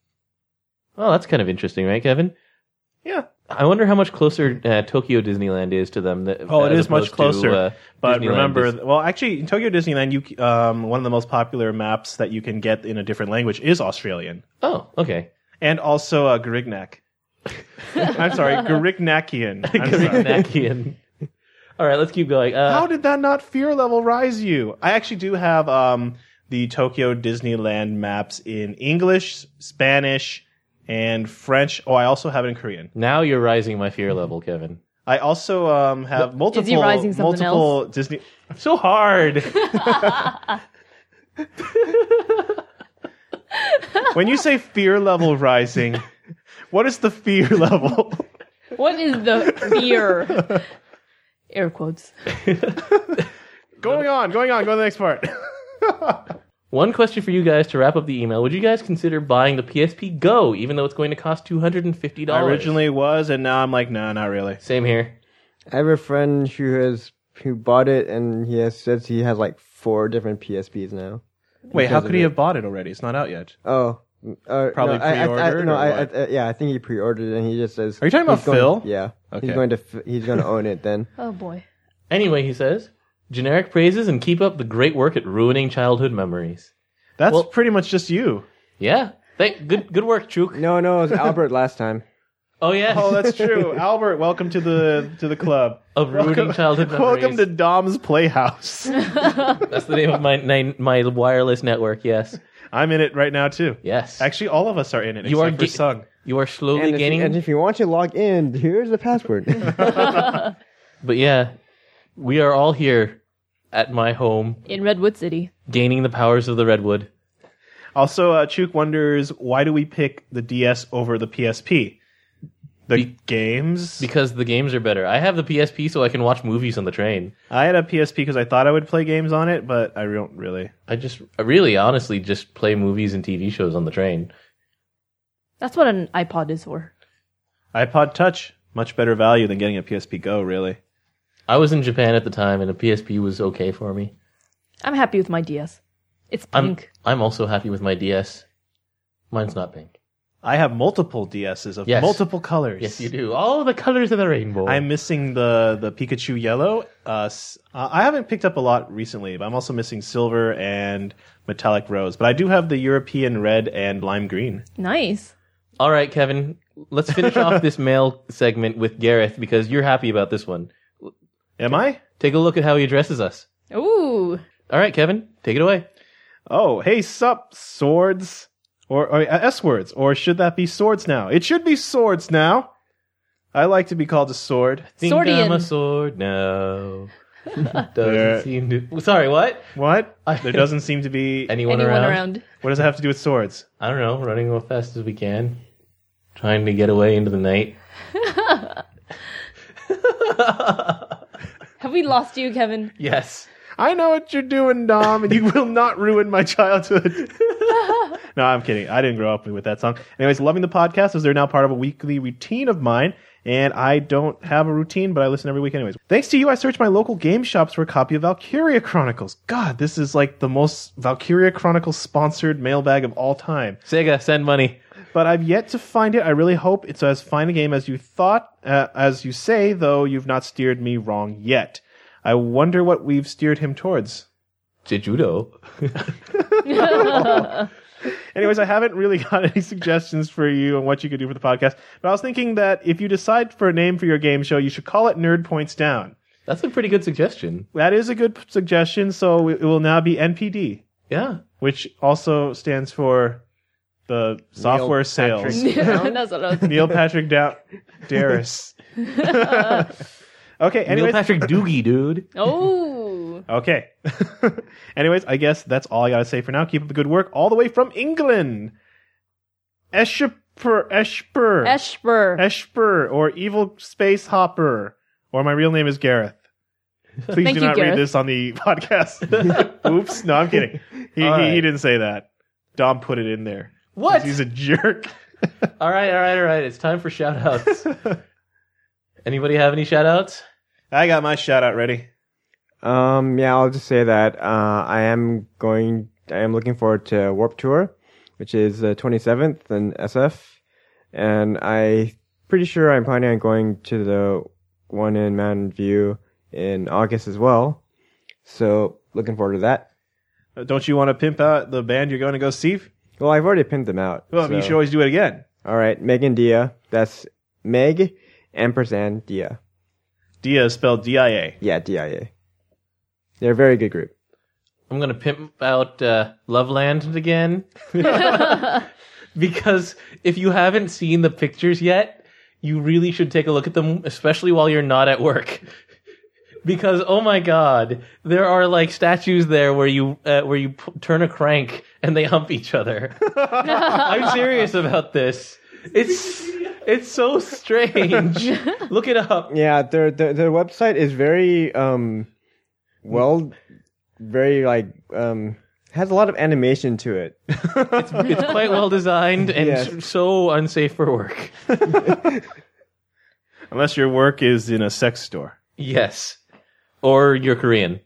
Oh, that's kind of interesting, right, Kevin?
Yeah.
I wonder how much closer uh, Tokyo Disneyland is to them. That,
Oh, it
as
is much
opposed to,
closer.
uh,
But
Disneyland
remember,
is-
well, actually, in Tokyo Disneyland, you um, one of the most popular maps that you can get in a different language is Australian,
oh, okay.
and also uh, Garignac. I'm sorry, Garignacian. I'm sorry.
Garignacian. All right, let's keep going. Uh,
How did that not fear level rise you? I actually do have um, the Tokyo Disneyland maps in English, Spanish, and French. Oh, I also have it in Korean.
now you're rising my fear level, Kevin.
I also um, have multiple
he rising something
multiple Disney. So hard. When you say fear level rising, what is the fear level?
What is the fear? Air quotes.
Going on, going on, go to the next part.
One question for you guys to wrap up the email. Would you guys consider buying the P S P Go, even though it's going to cost two hundred fifty
I
dollars?
originally was, and now I'm like, no, not really.
Same here.
I have a friend who has who bought it, and he has says he has like four different P S Ps now.
Wait, how
Because
could
of
he
it.
have bought it already? It's not out yet.
Oh, uh,
Probably
no, I- I- I-
pre-ordered
no,
or
I,
what?
I, yeah, I think he pre-ordered it, and he just says.
Are you talking about
he's going-
Phil?
Yeah,
Okay.
he's going to f- he's going to own it then.
Oh boy.
Anyway, he says, generic praises and keep up the great work at ruining childhood memories.
That's
Well-
pretty much just you.
Yeah. Thank, good good work, Chuk.
No, no, it was Albert last time.
Oh, yeah.
Oh, that's true. Albert, welcome to the to the club.
Of ruining childhood memories.
Welcome to Dom's Playhouse.
That's the name of my, my my wireless network, yes.
I'm in it right now too.
Yes.
Actually, all of us are in it
You
except
are
for
ga-
Sung.
You are slowly
And if,
gaining...
you, and if you want to log in, here's the password.
But yeah, we are all here at my home,
In Redwood City.
gaining the powers of the Redwood.
Also, uh, Chuk wonders, why do we pick the D S over the P S P? The
Be-
games?
Because the games are better. I have the P S P so I can watch movies on the train.
I had a P S P because I thought I would play games on it, but I don't really.
I just, I really, honestly, just play movies and T V shows on the train.
That's what an iPod is for.
iPod Touch, much better value than getting a P S P Go, really.
I was in Japan at the time, and a P S P was okay for me.
I'm happy with my D S. It's
I'm,
pink.
I'm also happy with my D S. Mine's not pink.
I have multiple D S's of
Yes.
multiple colors.
Yes, you do. All the colors of the rainbow.
I'm missing the the Pikachu yellow. Uh, s- uh, I haven't picked up a lot recently, but I'm also missing silver and metallic rose. But I do have the European red and lime green.
Nice.
All right, Kevin. Let's finish off this mail segment with Gareth because you're happy about this one.
Am I?
Take a look at how he addresses us.
Ooh.
All right, Kevin, take it away.
Oh, hey, sup, swords. Or, or uh, S words. Or should that be swords now? It should be swords now. I like to be called a sword.
Think
Swordian.
I'm a sword now. Doesn't
There-
seem to. Sorry, what?
What?
I-
There doesn't seem to be.
Anyone,
Anyone
around?
around?
What does it have to do with swords?
I don't know. Running as fast as we can, trying to get away into the night.
Have we lost you, Kevin?
Yes.
I know what you're doing, Dom, and you will not ruin my childhood. No, I'm kidding. I didn't grow up with that song. Anyways, loving the podcast as they're now part of a weekly routine of mine. And I don't have a routine, but I listen every week anyways. Thanks to you, I searched my local game shops for a copy of Valkyria Chronicles. God, this is like the most Valkyria Chronicles sponsored mailbag of all time.
Sega, send money.
But I've yet to find it. I really hope it's as fine a game as you thought, uh, as you say, though you've not steered me wrong yet. I wonder what we've steered him towards.
Jejudo.
Anyways, I haven't really got any suggestions for you on what you could do for the podcast, but I was thinking that if you decide for a name for your game show, you should call it Nerd Points Down.
That's a pretty good suggestion.
That is a good suggestion, so it will now be N P D,
Yeah.
which also stands for the software
Patrick
sales.
Down?
That's what I was
Neil Patrick Down Darris. Okay,
Neil
anyways.
Patrick Doogie, dude.
Oh.
Okay. Anyways, I guess that's all I gotta say for now. Keep up the good work all the way from England. Escher, Esper,
Esper.
Esper, or Evil Space Hopper, or my real name is Gareth. Please
Thank
do
you,
not
Gareth.
read this on the podcast. Oops, no, I'm kidding. He,
All
he,
right.
he didn't say that. Dom put it in there.
What?
He's a jerk.
All right, all right, all right. It's time for shout outs. Anybody have any shout outs?
I got my shout out ready.
Um, yeah, I'll just say that uh, I am going. I am looking forward to Warp Tour, which is the twenty-seventh in S F, and I pretty sure I'm planning on going to the one in Mountain View in August as well. So looking forward to that.
Uh, Don't you want to pimp out the band you're going to go see?
Well, I've already pinned them out.
Well, you
so-
should always do it again.
All right, Meg and Dia. That's Meg ampersand Dia.
Dia is spelled D I A.
Yeah, D I A. They're a very good group.
I'm going to pimp out uh, Loveland again. Because if you haven't seen the pictures yet, you really should take a look at them, especially while you're not at work. Because, oh my god, there are like statues there where you uh, where you p- turn a crank and they hump each other. I'm serious about this. It's it's so strange. Look it up.
Yeah, their their, their website is very um well, very like um has a lot of animation to it.
It's, it's quite well designed and
Yes.
s- so unsafe for work.
Unless your work is in a sex store.
Yes. Or you're Korean.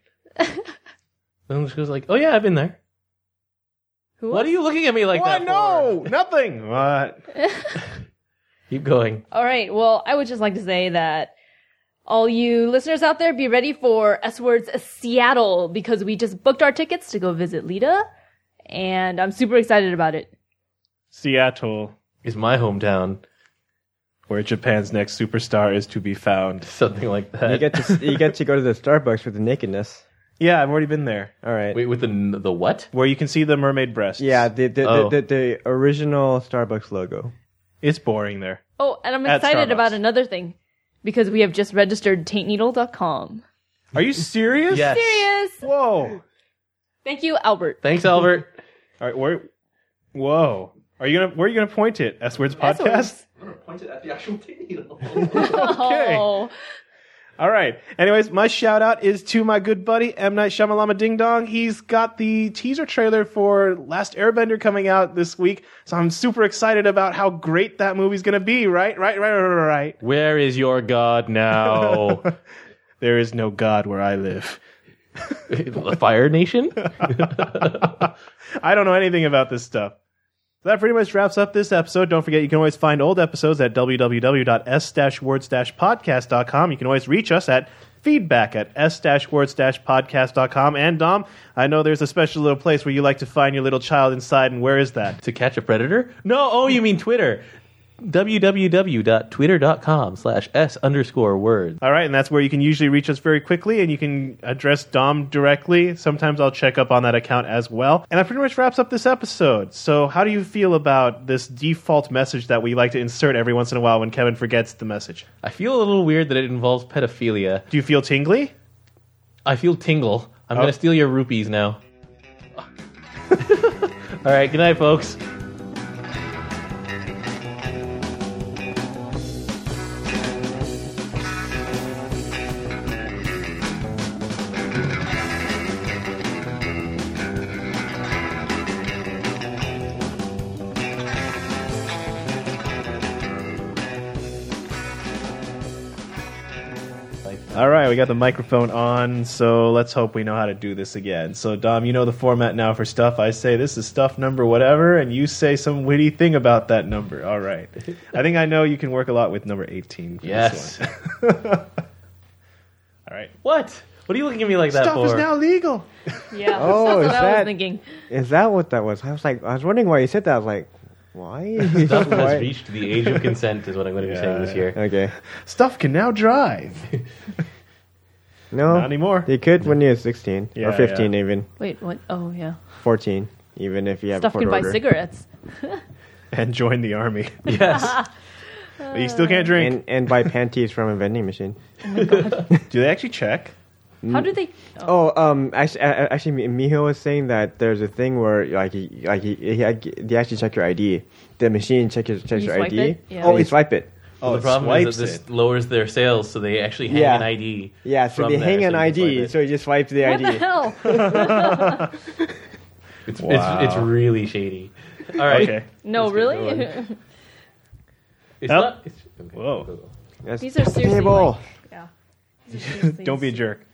And she goes like, oh yeah, I've been there.
Who
What are you looking at me like
What?
that
No, nothing. What?
for? Keep going.
All right. Well, I would just like to say that all you listeners out there, be ready for S Words Seattle because we just booked our tickets to go visit Lita, and I'm super excited about it.
Seattle,
Is my hometown.
where Japan's next superstar is to be found.
Something like that.
You get to you get to go to the Starbucks with the nakedness.
Yeah, I've already been there.
All right.
Wait, with the the what?
Where you can see the mermaid breasts.
Yeah, the the,
Oh.
the, the the original Starbucks logo.
It's boring there.
Oh, and I'm
At
excited
Starbucks.
about another thing because we have just registered taint needle dot com.
Are you serious?
Yes.
Serious?
Whoa.
Thank you, Albert.
Thanks, Albert.
All right, where? Whoa. Are you gonna? Where are you gonna point it? S Words podcast.
Point it at the actual needle.
Okay.
Oh.
All right. Anyways, my shout out is to my good buddy M Night Shyamalama Ding Dong. He's got the teaser trailer for Last Airbender coming out this week, so I'm super excited about how great that movie's gonna be. Right, right, right, right, right.
Where is your God now?
There is no God where I live.
The Fire Nation?
I don't know anything about this stuff. So that pretty much wraps up this episode. Don't forget, you can always find old episodes at w w w dot s words podcast dot com. You can always reach us at feedback at s words podcast dot com. And Dom, I know there's a special little place where you like to find your little child inside, and where is that?
To catch a predator? No, oh, you mean Twitter. w w w dot twitter dot com slash s underscore words.
All right, and that's where you can usually reach us very quickly, and you can address Dom directly. Sometimes I'll check up on that account as well. And that pretty much wraps up this episode. So how do you feel about this default message that we like to insert every once in a while when Kevin forgets the message?
I feel a little weird that it involves pedophilia.
Do you feel tingly?
I feel tingle. I'm
Oh.
going to steal your rupees now. All right, good night, folks.
All right, we got the microphone on, so let's hope we know how to do this again. So, Dom, you know the format now for stuff. I say this is stuff number whatever, and you say some witty thing about that number. All right. I think I know you can work a lot with number eighteen. For
Yes.
This one. All right.
What? What are you looking at me like that
Stuff
for?
is now legal.
Yeah,
Oh,
that's
is
what I
that-
was thinking.
Is that what that was? I was like, I was wondering why you said that. I was like, why?
Stuff
Why?
has reached the age of consent is what I'm going to be
Yeah,
saying this
yeah.
year.
Okay.
Stuff can now drive.
No.
Not anymore.
You could when you're sixteen
Yeah,
or fifteen,
yeah.
even
Wait, what? Oh, yeah.
fourteen, even if you have
Stuff
a court
can buy
order.
cigarettes.
And join the army.
Yes.
But you still can't drink.
and and buy panties from a vending machine.
Do they actually check?
How do they? Oh,
Oh, um, actually, actually, Miho was saying that there's a thing where like, he, like he, he, they actually check your I D. The machine check your, checks
You
your
swipe
I D.
it? Yeah.
Oh,
You
you swipe it.
Oh,
the
it
problem is
swipes
that this
it.
lowers their sales, so they actually hang
Yeah.
an I D.
Yeah, so
from
they
there,
hang an
so you
I
can swipe
D,
it.
so you just swipe the
what
I D.
the hell?
It's,
Wow.
it's, it's really shady. All right.
Okay.
No,
Let's get
really?
going. It's
Yep.
not. It's, okay.
Whoa.
That's
These are seriously
table.
like, yeah. These are seriously
Don't be a jerk.